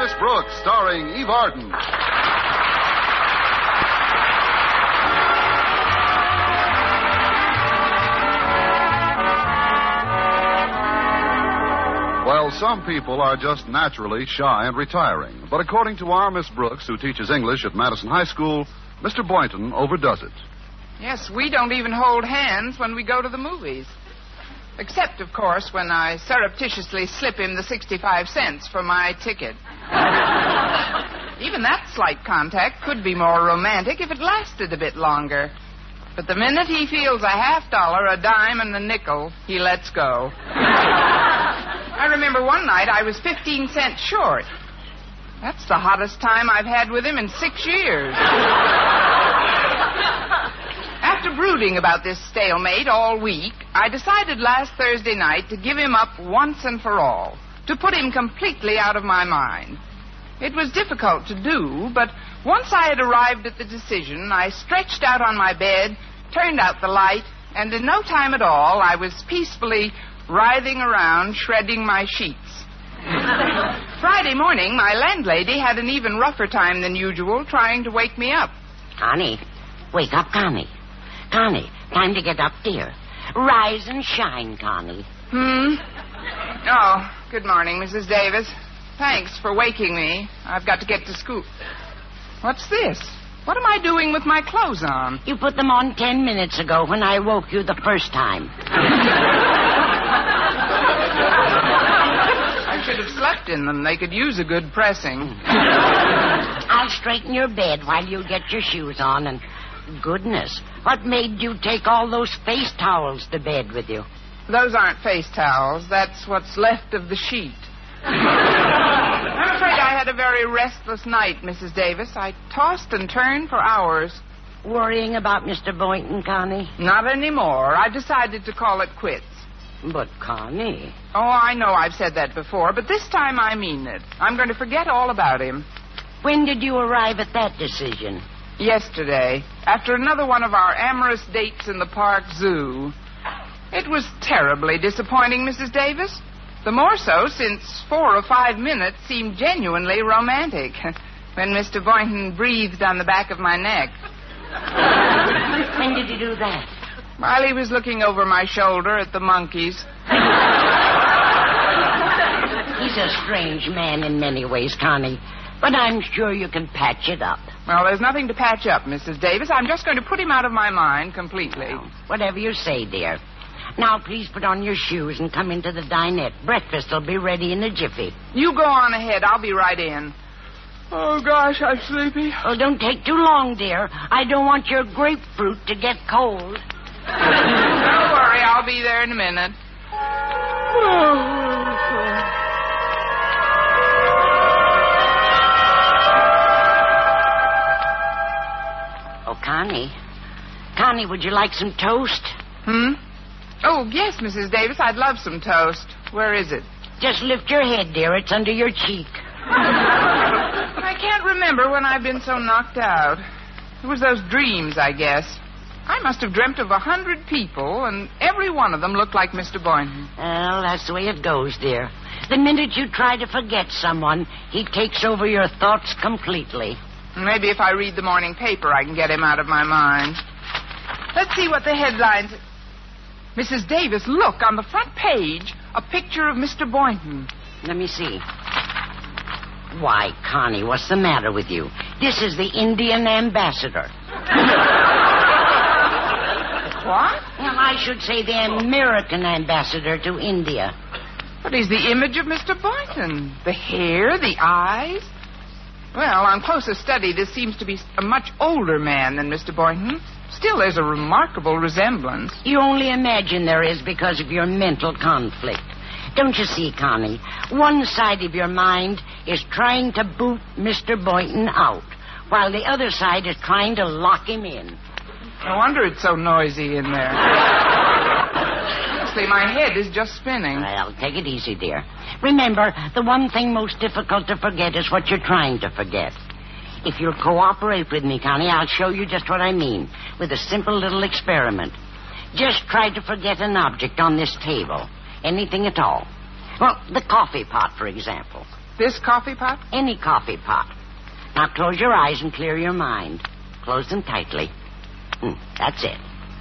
Miss Brooks, starring Eve Arden. Well, some people are just naturally shy and retiring. But according to our Miss Brooks, who teaches English at Madison High School, Mr. Boynton overdoes it. Yes, we don't even hold hands when we go to the movies. Except, of course, when I surreptitiously slip him the 65 cents for my ticket. Even that slight contact could be more romantic if it lasted a bit longer. But the minute he feels a $50, a dime, and a nickel, he lets go. I remember one night I was 15 cents short. That's the hottest time I've had with him in 6 years. After brooding about this stalemate all week, I decided last Thursday night to give him up once and for all, to put him completely out of my mind. It was difficult to do, but once I had arrived at the decision, I stretched out on my bed, turned out the light, and in no time at all, I was peacefully writhing around, shredding my sheets. Friday morning, my landlady had an even rougher time than usual trying to wake me up. Connie, wake up, Connie. Connie, time to get up, dear. Rise and shine, Connie. Oh, good morning, Mrs. Davis. Thanks for waking me. I've got to get to school. What's this? What am I doing with my clothes on? You put them on 10 minutes ago when I woke you the first time. I should have slept in them. They could use a good pressing. I'll straighten your bed while you get your shoes on. And goodness, what made you take all those face towels to bed with you? Those aren't face towels. That's what's left of the sheet. I'm afraid I had a very restless night, Mrs. Davis. I tossed and turned for hours. Worrying about Mr. Boynton, Connie? Not anymore. I decided to call it quits. But, Connie... Oh, I know I've said that before, but this time I mean it. I'm going to forget all about him. When did you arrive at that decision? Yesterday, after another one of our amorous dates in the park zoo. It was terribly disappointing, Mrs. Davis. The more so since 4 or 5 minutes seemed genuinely romantic when Mr. Boynton breathed on the back of my neck. When did he do that? While he was looking over my shoulder at the monkeys. He's a strange man in many ways, Connie, but I'm sure you can patch it up. Well, there's nothing to patch up, Mrs. Davis. I'm just going to put him out of my mind completely. Well, whatever you say, dear. Now, please put on your shoes and come into the dinette. Breakfast will be ready in a jiffy. You go on ahead. I'll be right in. Oh, gosh, I'm sleepy. Oh, don't take too long, dear. I don't want your grapefruit to get cold. Don't worry. I'll be there in a minute. Oh, Connie. Connie, would you like some toast? Oh, yes, Mrs. Davis, I'd love some toast. Where is it? Just lift your head, dear. It's under your cheek. I can't remember when I've been so knocked out. It was those dreams, I guess. I must have dreamt of 100 people, and every one of them looked like Mr. Boynton. Well, that's the way it goes, dear. The minute you try to forget someone, he takes over your thoughts completely. Maybe if I read the morning paper, I can get him out of my mind. Let's see what the headlines... Mrs. Davis, look, on the front page, a picture of Mr. Boynton. Let me see. Why, Connie, what's the matter with you? This is the Indian ambassador. What? Well, I should say the American ambassador to India. But he's the image of Mr. Boynton. The hair, the eyes. Well, on closer study, this seems to be a much older man than Mr. Boynton. Still, there's a remarkable resemblance. You only imagine there is because of your mental conflict. Don't you see, Connie? One side of your mind is trying to boot Mr. Boynton out, while the other side is trying to lock him in. No wonder it's so noisy in there. Honestly, my head is just spinning. Well, take it easy, dear. Remember, the one thing most difficult to forget is what you're trying to forget. If you'll cooperate with me, Connie, I'll show you just what I mean with a simple little experiment. Just try to forget an object on this table. Anything at all. Well, the coffee pot, for example. This coffee pot? Any coffee pot. Now close your eyes and clear your mind. Close them tightly. That's it.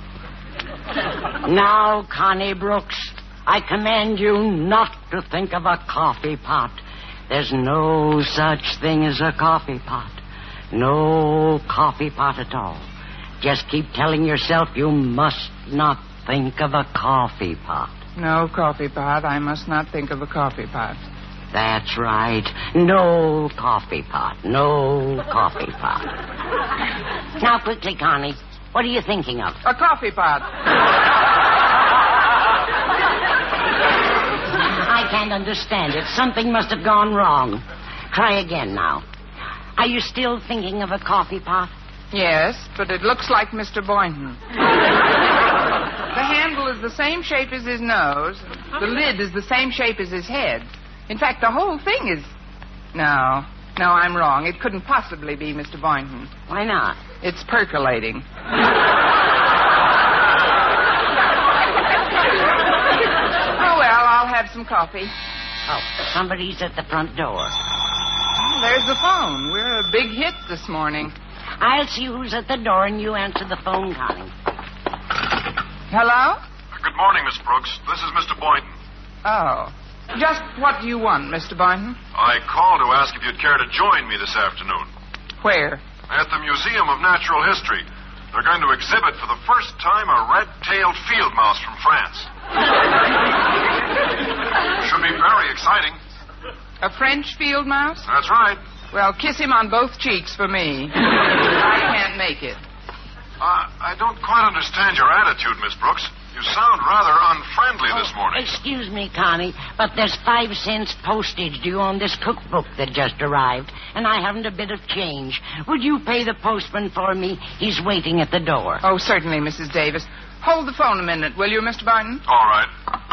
Now, Connie Brooks, I command you not to think of a coffee pot. There's no such thing as a coffee pot. No coffee pot at all. Just keep telling yourself you must not think of a coffee pot. No coffee pot. I must not think of a coffee pot. That's right. No coffee pot. No coffee pot. Now, quickly, Connie, what are you thinking of? A coffee pot. I can't understand it. Something must have gone wrong. Try again now. Are you still thinking of a coffee pot? Yes, but it looks like Mr. Boynton. The handle is the same shape as his nose. The lid is the same shape as his head. In fact, the whole thing is... No, I'm wrong. It couldn't possibly be Mr. Boynton. Why not? It's percolating. Oh, well, I'll have some coffee. Oh, somebody's at the front door. There's the phone. We're a big hit this morning. I'll see who's at the door, and you answer the phone, Connie. Hello? Good morning, Miss Brooks. This is Mr. Boynton. Oh. Just what do you want, Mr. Boynton? I called to ask if you'd care to join me this afternoon. Where? At the Museum of Natural History. They're going to exhibit for the first time a red-tailed field mouse from France. Should be very exciting. A French field mouse? That's right. Well, kiss him on both cheeks for me. I can't make it. I don't quite understand your attitude, Miss Brooks. You sound rather unfriendly this morning. Excuse me, Connie, but there's 5 cents postage due on this cookbook that just arrived, and I haven't a bit of change. Would you pay the postman for me? He's waiting at the door. Oh, certainly, Mrs. Davis. Hold the phone a minute, will you, Mr. Boynton? All right.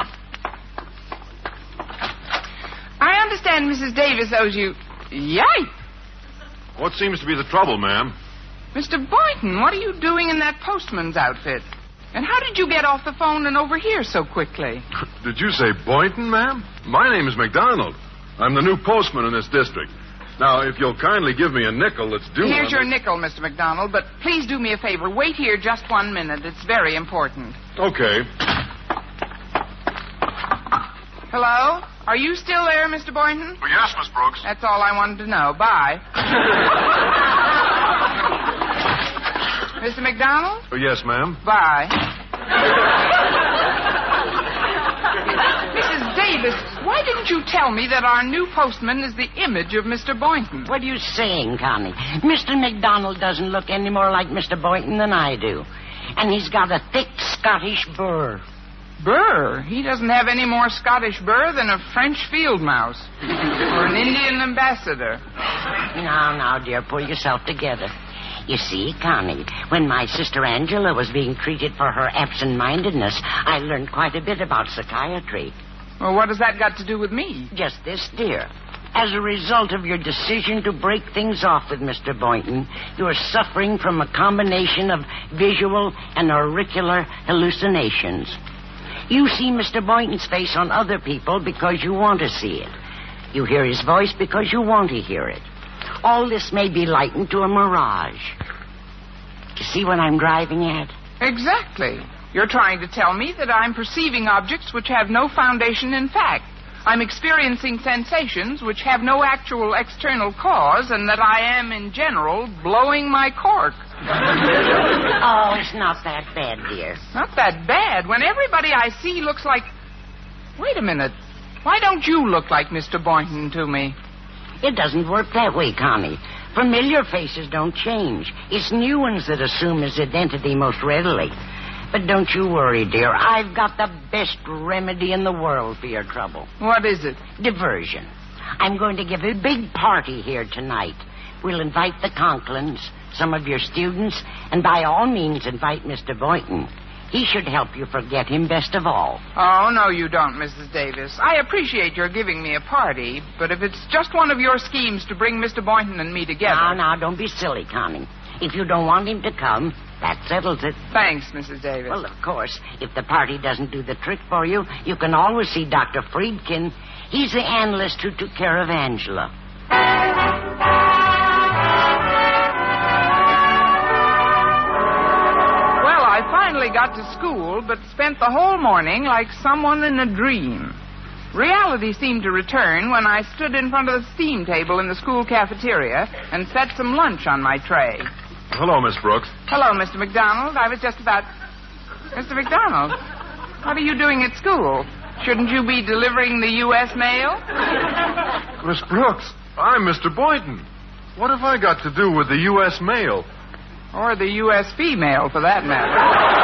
I understand Mrs. Davis owes you... Yipe! What seems to be the trouble, ma'am? Mr. Boynton, what are you doing in that postman's outfit? And how did you get off the phone and over here so quickly? Did you say Boynton, ma'am? My name is McDonald. I'm the new postman in this district. Now, if you'll kindly give me a nickel that's due... Here's your nickel, Mr. McDonald, but please do me a favor. Wait here just 1 minute. It's very important. Okay. Hello? Are you still there, Mr. Boynton? Well, yes, Miss Brooks. That's all I wanted to know. Bye. Mr. McDonald? Oh, yes, ma'am. Bye. Mrs. Davis, why didn't you tell me that our new postman is the image of Mr. Boynton? What are you saying, Connie? Mr. McDonald doesn't look any more like Mr. Boynton than I do. And he's got a thick Scottish burr. Burr? He doesn't have any more Scottish burr than a French field mouse. Or an Indian ambassador. Now, dear, pull yourself together. You see, Connie, when my sister Angela was being treated for her absent-mindedness, I learned quite a bit about psychiatry. Well, what has that got to do with me? Just this, dear. As a result of your decision to break things off with Mr. Boynton, you are suffering from a combination of visual and auricular hallucinations. You see Mr. Boynton's face on other people because you want to see it. You hear his voice because you want to hear it. All this may be likened to a mirage. You see what I'm driving at? Exactly. You're trying to tell me that I'm perceiving objects which have no foundation in fact. I'm experiencing sensations which have no actual external cause, and that I am, in general, blowing my cork. Oh, it's not that bad, dear. Not that bad. When everybody I see looks like... Wait a minute. Why don't you look like Mr. Boynton to me? It doesn't work that way, Connie. Familiar faces don't change. It's new ones that assume his identity most readily. But don't you worry, dear. I've got the best remedy in the world for your trouble. What is it? Diversion. I'm going to give a big party here tonight. We'll invite the Conklins, some of your students, and by all means invite Mr. Boynton. He should help you forget him best of all. Oh, no, you don't, Mrs. Davis. I appreciate your giving me a party, but if it's just one of your schemes to bring Mr. Boynton and me together... Now, don't be silly, Connie. If you don't want him to come, That settles it. Thanks, Mrs. Davis. Well, of course, if the party doesn't do the trick for you, you can always see Dr. Friedkin. He's the analyst who took care of Angela. Well, I finally got to school, but spent the whole morning like someone in a dream. Reality seemed to return when I stood in front of the steam table in the school cafeteria and set some lunch on my tray. Hello, Miss Brooks. Hello, Mr. McDonald. I was just about... Mr. McDonald, what are you doing at school? Shouldn't you be delivering the U.S. mail? Miss Brooks, I'm Mr. Boynton. What have I got to do with the U.S. mail? Or the U.S. female, for that matter.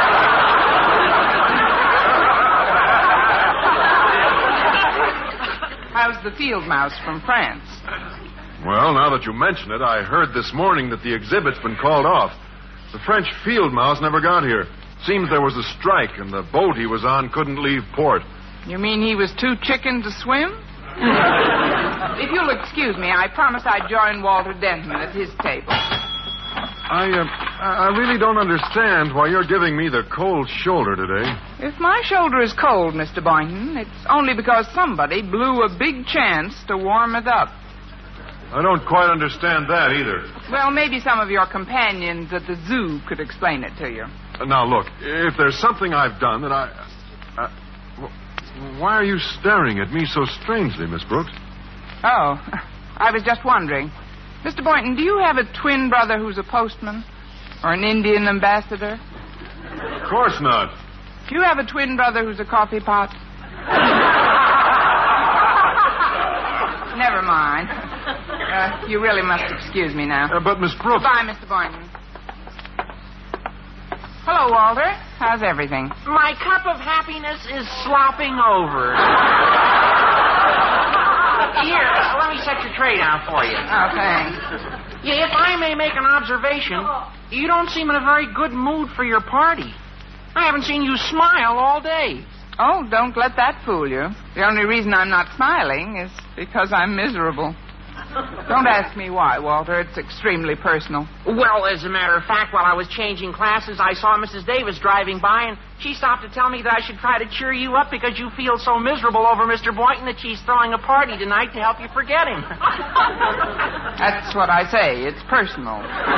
How's the field mouse from France? Well, now that you mention it, I heard this morning that the exhibit's been called off. The French field mouse never got here. Seems there was a strike, and the boat he was on couldn't leave port. You mean he was too chicken to swim? If you'll excuse me, I promised I'd join Walter Denton at his table. I really don't understand why you're giving me the cold shoulder today. If my shoulder is cold, Mr. Boynton, it's only because somebody blew a big chance to warm it up. I don't quite understand that either. Well, maybe some of your companions at the zoo could explain it to you. Now, look, if there's something I've done that why are you staring at me so strangely, Miss Brooks? Oh, I was just wondering. Mr. Boynton, do you have a twin brother who's a postman? Or an Indian ambassador? Of course not. Do you have a twin brother who's a coffee pot? Never mind. You really must excuse me now. But, Miss Brooks... Goodbye, Mr. Boynton. Hello, Walter. How's everything? My cup of happiness is slopping over. Here, let me set your tray down for you. Oh, thanks. Yeah, if I may make an observation, you don't seem in a very good mood for your party. I haven't seen you smile all day. Oh, don't let that fool you. The only reason I'm not smiling is because I'm miserable. Don't ask me why, Walter. It's extremely personal. Well, as a matter of fact, while I was changing classes, I saw Mrs. Davis driving by, and she stopped to tell me that I should try to cheer you up because you feel so miserable over Mr. Boynton that she's throwing a party tonight to help you forget him. That's what I say. It's personal.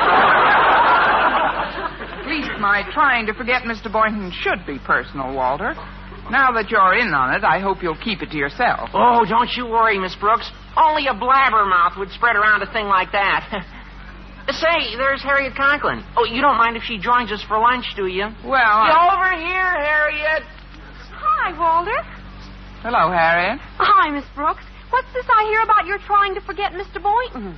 At least my trying to forget Mr. Boynton should be personal, Walter. Now that you're in on it, I hope you'll keep it to yourself. Oh, don't you worry, Miss Brooks. Only a blabbermouth would spread around a thing like that. Say, there's Harriet Conklin. Oh, you don't mind if she joins us for lunch, do you? Well, Get over here, Harriet. Hi, Walter. Hello, Harriet. Hi, Miss Brooks. What's this I hear about your trying to forget Mr. Boynton?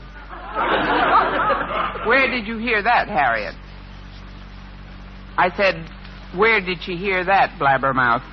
Where did you hear that, Harriet? I said, where did she hear that, blabbermouth?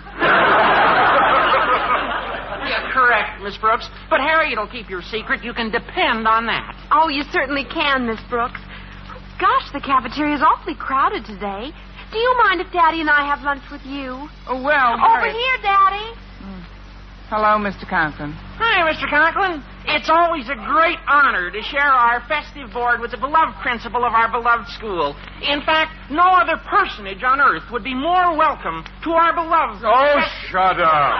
Yeah, correct, Miss Brooks. But Harriet'll keep your secret. You can depend on that. Oh, you certainly can, Miss Brooks. Gosh, the cafeteria's awfully crowded today. Do you mind if Daddy and I have lunch with you? Oh, well, Over Harriet... here, Daddy. Hello, Mr. Conklin. Hi, Mr. Conklin. It's always a great honor to share our festive board with the beloved principal of our beloved school. In fact, no other personage on earth would be more welcome to our beloved... Oh, shut up.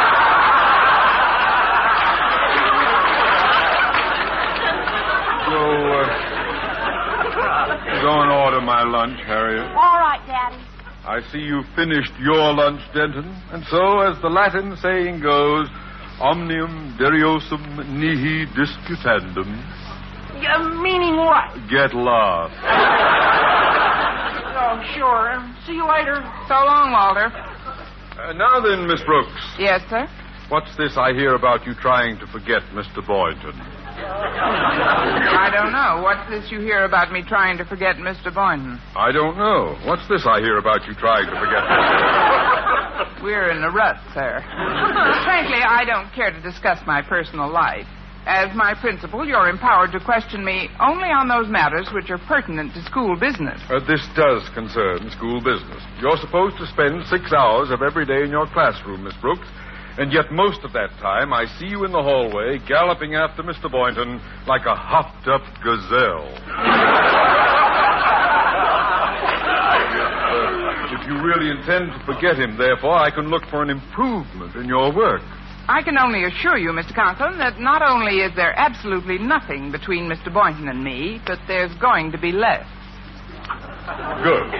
Go and order my lunch, Harriet. All right, Daddy. I see you finished your lunch, Denton. And so, as the Latin saying goes, omnium deriosum nihi disputandum. Meaning what? Get lost. Oh, sure. See you later. So long, Walter. Now then, Miss Brooks. Yes, sir? What's this I hear about you trying to forget Mr. Boynton? I don't know. What's this you hear about me trying to forget Mr. Boynton? I don't know. What's this I hear about you trying to forget We're in a rut, sir. Frankly, I don't care to discuss my personal life. As my principal, you're empowered to question me only on those matters which are pertinent to school business. This does concern school business. You're supposed to spend 6 hours of every day in your classroom, Miss Brooks, and yet most of that time I see you in the hallway galloping after Mr. Boynton like a hopped-up gazelle. you really intend to forget him, therefore, I can look for an improvement in your work. I can only assure you, Mr. Conklin, that not only is there absolutely nothing between Mr. Boynton and me, but there's going to be less. Good.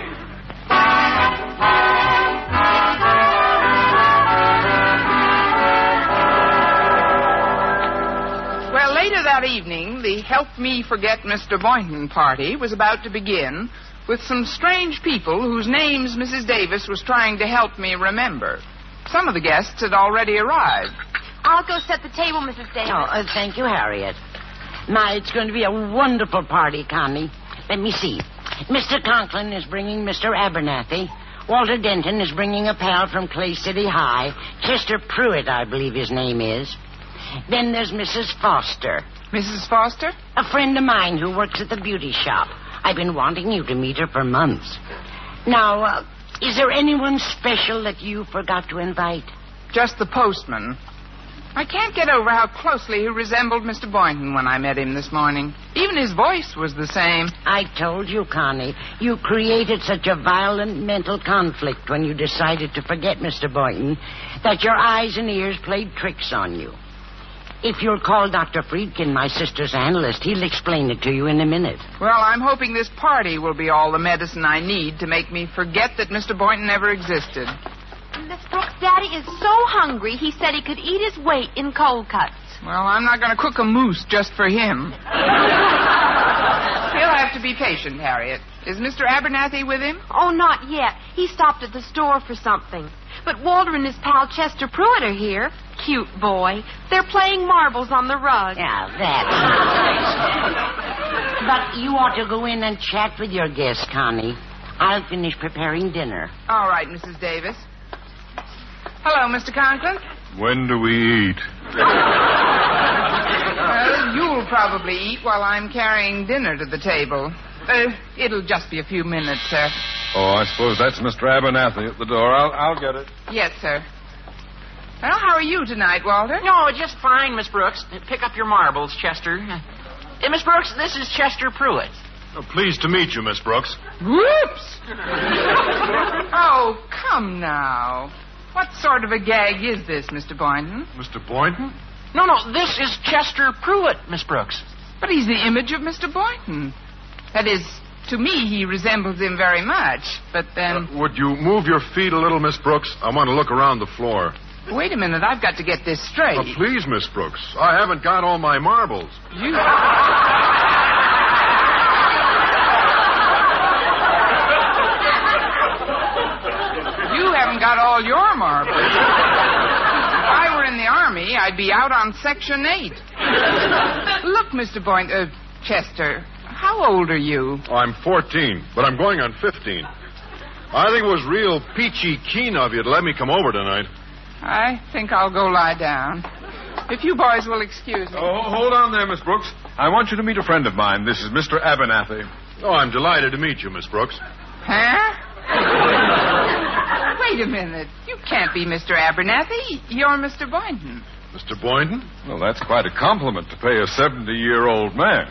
Well, later that evening, the Help Me Forget Mr. Boynton party was about to begin with some strange people whose names Mrs. Davis was trying to help me remember. Some of the guests had already arrived. I'll go set the table, Mrs. Davis. Oh, thank you, Harriet. My, it's going to be a wonderful party, Connie. Let me see. Mr. Conklin is bringing Mr. Abernathy. Walter Denton is bringing a pal from Clay City High. Chester Pruitt, I believe his name is. Then there's Mrs. Foster. Mrs. Foster? A friend of mine who works at the beauty shop. I've been wanting you to meet her for months. Now, is there anyone special that you forgot to invite? Just the postman. I can't get over how closely he resembled Mr. Boynton when I met him this morning. Even his voice was the same. I told you, Connie, you created such a violent mental conflict when you decided to forget Mr. Boynton that your eyes and ears played tricks on you. If you'll call Dr. Friedkin, my sister's analyst, he'll explain it to you in a minute. Well, I'm hoping this party will be all the medicine I need to make me forget that Mr. Boynton ever existed. Miss Brooks, Daddy is so hungry, he said he could eat his weight in cold cuts. Well, I'm not going to cook a moose just for him. He'll have to be patient, Harriet. Is Mr. Abernathy with him? Oh, not yet. He stopped at the store for something. But Walter and his pal Chester Pruitt are here. Cute boy. They're playing marbles on the rug. Yeah, that's nice. But you ought to go in and chat with your guests, Connie. I'll finish preparing dinner. All right, Mrs. Davis. Hello, Mr. Conklin. When do we eat? Well, you'll probably eat while I'm carrying dinner to the table. It'll just be a few minutes, sir. Oh, I suppose that's Mr. Abernathy at the door. I'll get it. Yes, sir. Well, how are you tonight, Walter? No, just fine, Miss Brooks. Pick up your marbles, Chester. Miss Brooks, this is Chester Pruitt. Oh, pleased to meet you, Miss Brooks. Whoops! Oh, come now. What sort of a gag is this, Mr. Boynton? Mr. Boynton? No, this is Chester Pruitt, Miss Brooks. But he's the image of Mr. Boynton. That is, to me, he resembles him very much, but then... Would you move your feet a little, Miss Brooks? I want to look around the floor. Wait a minute, I've got to get this straight. Oh, please, Miss Brooks. I haven't got all my marbles. You haven't got all your marbles. If I were in the Army, I'd be out on Section 8. Look, Mr. Boynton, Chester, how old are you? Oh, I'm 14, but I'm going on 15. I think it was real peachy keen of you to let me come over tonight. I think I'll go lie down. If you boys will excuse me. Oh, hold on there, Miss Brooks. I want you to meet a friend of mine. This is Mr. Abernathy. Oh, I'm delighted to meet you, Miss Brooks. Huh? Wait a minute. You can't be Mr. Abernathy. You're Mr. Boynton. Mr. Boynton? Well, that's quite a compliment to pay a 70-year-old man.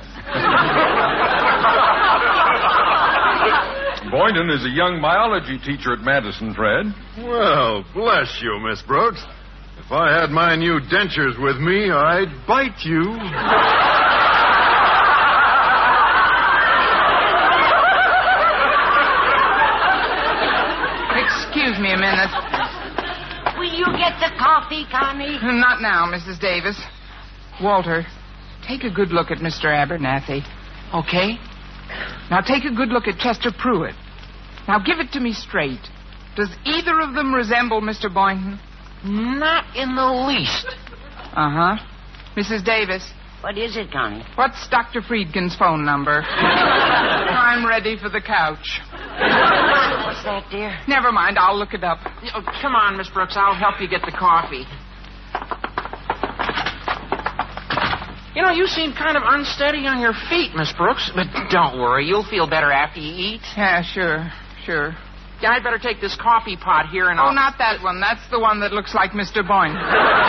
Boynton is a young biology teacher at Madison, Fred. Well, bless you, Miss Brooks. If I had my new dentures with me, I'd bite you. Excuse me a minute. Will you get the coffee, Connie? Not now, Mrs. Davis. Walter, take a good look at Mr. Abernathy. Okay? Now take a good look at Chester Pruitt. Now give it to me straight. Does either of them resemble Mr. Boynton? Not in the least. Uh-huh. Mrs. Davis, What is it, Connie? what's Dr. Friedkin's phone number? I'm ready for the couch. What's that, dear? Never mind, I'll look it up. Oh, come on, Miss Brooks. I'll help you get the coffee. You know, you seem kind of unsteady on your feet, Miss Brooks. But don't worry. You'll feel better after you eat. Yeah, sure. Yeah, I'd better take this coffee pot here and Oh, I'll... not that one. That's the one that looks like Mr. Boynton.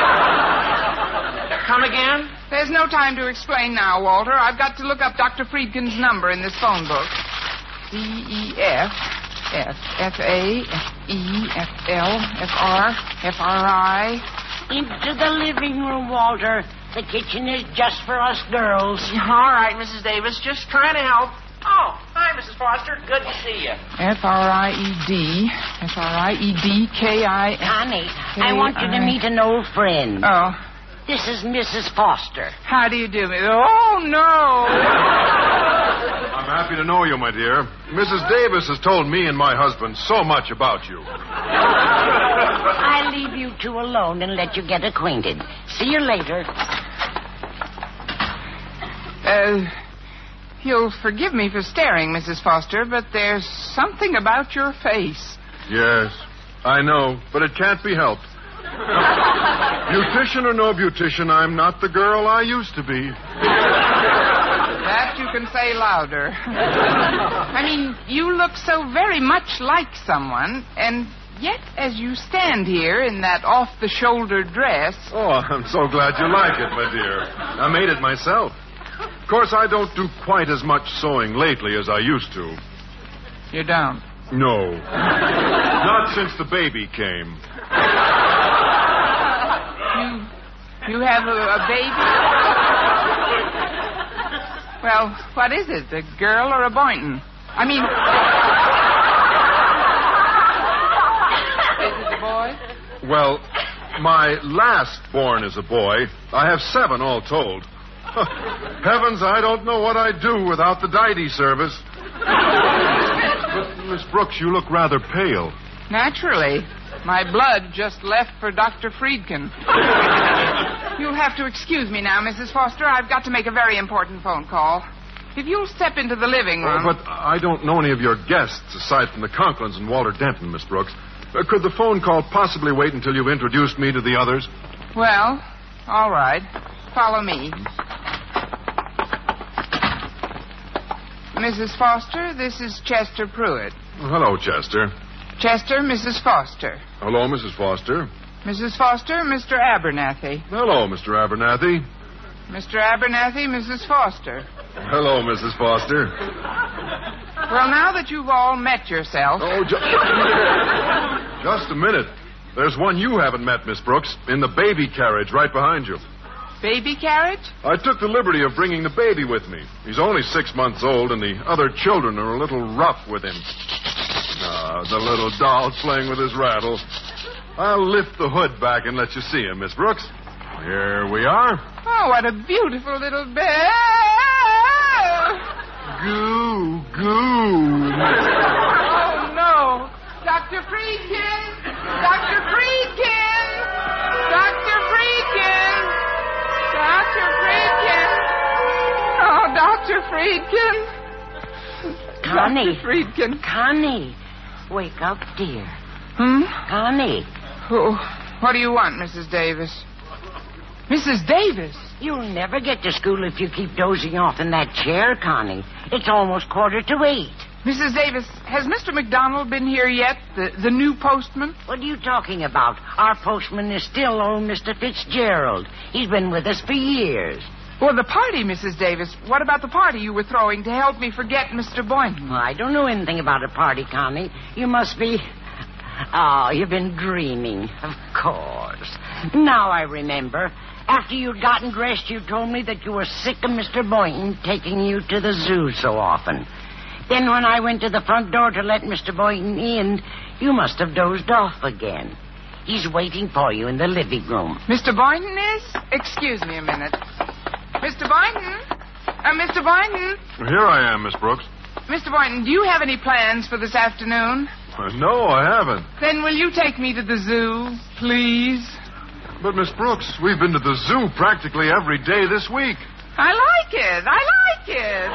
Come again? There's no time to explain now, Walter. I've got to look up Dr. Friedkin's number in this phone book. CEF F-A, F-E, F-L, F-R, F-R-I. Into the living room, Walter. The kitchen is just for us girls. All right, Mrs. Davis. Just trying to help. Oh, hi, Mrs. Foster. Good to see you. F-R-I-E-D. F-R-I-E-D-K-I... Connie, I want you to meet an old friend. Oh. This is Mrs. Foster. How do you do, Miss? Oh, no. I'm happy to know you, my dear. Mrs. Davis has told me and my husband so much about you. I'll leave you two alone and let you get acquainted. See you later. You'll forgive me for staring, Mrs. Foster, but there's something about your face. Yes, I know, but it can't be helped. Beautician or no beautician, I'm not the girl I used to be. That you can say louder. I mean, you look so very much like someone, and yet as you stand here in that off-the-shoulder dress... Oh, I'm so glad you like it, my dear. I made it myself. Of course, I don't do quite as much sewing lately as I used to. You don't? No. Not since the baby came. You have a baby? Well, what is it, a girl or a Boynton? I mean... Is it a boy? Well, my last born is a boy. I have 7 all told. Heavens, I don't know what I'd do without the Diety service. But, Miss Brooks, you look rather pale. Naturally. My blood just left for Dr. Friedkin. You'll have to excuse me now, Mrs. Foster. I've got to make a very important phone call. If you'll step into the living room... Oh, but I don't know any of your guests aside from the Conklins and Walter Denton, Miss Brooks. Could the phone call possibly wait until you've introduced me to the others? Well, all right. Follow me. Mrs. Foster, this is Chester Pruitt. Hello, Chester. Chester, Mrs. Foster. Hello, Mrs. Foster. Mrs. Foster, Mr. Abernathy. Hello, Mr. Abernathy. Mr. Abernathy, Mrs. Foster. Hello, Mrs. Foster. Well, now that you've all met yourself... Oh, just a minute. There's one you haven't met, Miss Brooks, in the baby carriage right behind you. Baby carriage? I took the liberty of bringing the baby with me. He's only 6 months old, and the other children are a little rough with him. The little doll playing with his rattle. I'll lift the hood back and let you see him, Miss Brooks. Here we are. Oh, what a beautiful little bear. Goo, goo. Oh, no. Dr. Friedkin! Dr. Friedkin! Dr. Friedkin! Dr. Friedkin! Oh, Dr. Friedkin! Connie. Dr. Friedkin. Connie. Wake up, dear. Connie. Oh, what do you want, Mrs. Davis? Mrs. Davis? You'll never get to school if you keep dozing off in that chair, Connie. It's almost 7:45. Mrs. Davis, has Mr. McDonald been here yet? The new postman? What are you talking about? Our postman is still old Mr. Fitzgerald. He's been with us for years. Well, the party, Mrs. Davis. What about the party you were throwing to help me forget Mr. Boynton? Well, I don't know anything about a party, Connie. You must be... Oh, you've been dreaming. Of course. Now I remember. After you'd gotten dressed, you told me that you were sick of Mr. Boynton taking you to the zoo so often. Then when I went to the front door to let Mr. Boynton in, you must have dozed off again. He's waiting for you in the living room. Mr. Boynton is? Excuse me a minute. Mr. Boynton? Mr. Boynton? Here I am, Miss Brooks. Mr. Boynton, do you have any plans for this afternoon? No, I haven't. Then will you take me to the zoo, please? But, Miss Brooks, we've been to the zoo practically every day this week. I like it. I like it.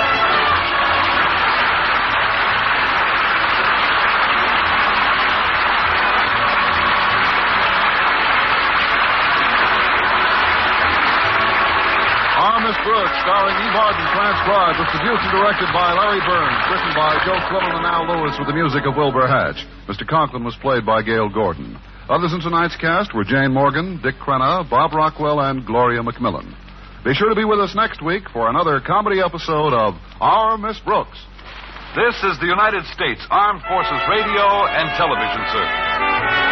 Miss Brooks, starring Eve Arden, transcribed, was produced and directed by Larry Burns, written by Joe Quillen and Al Lewis with the music of Wilbur Hatch. Mr. Conklin was played by Gail Gordon. Others in tonight's cast were Jane Morgan, Dick Crenna, Bob Rockwell, and Gloria McMillan. Be sure to be with us next week for another comedy episode of Our Miss Brooks. This is the United States Armed Forces Radio and Television Service.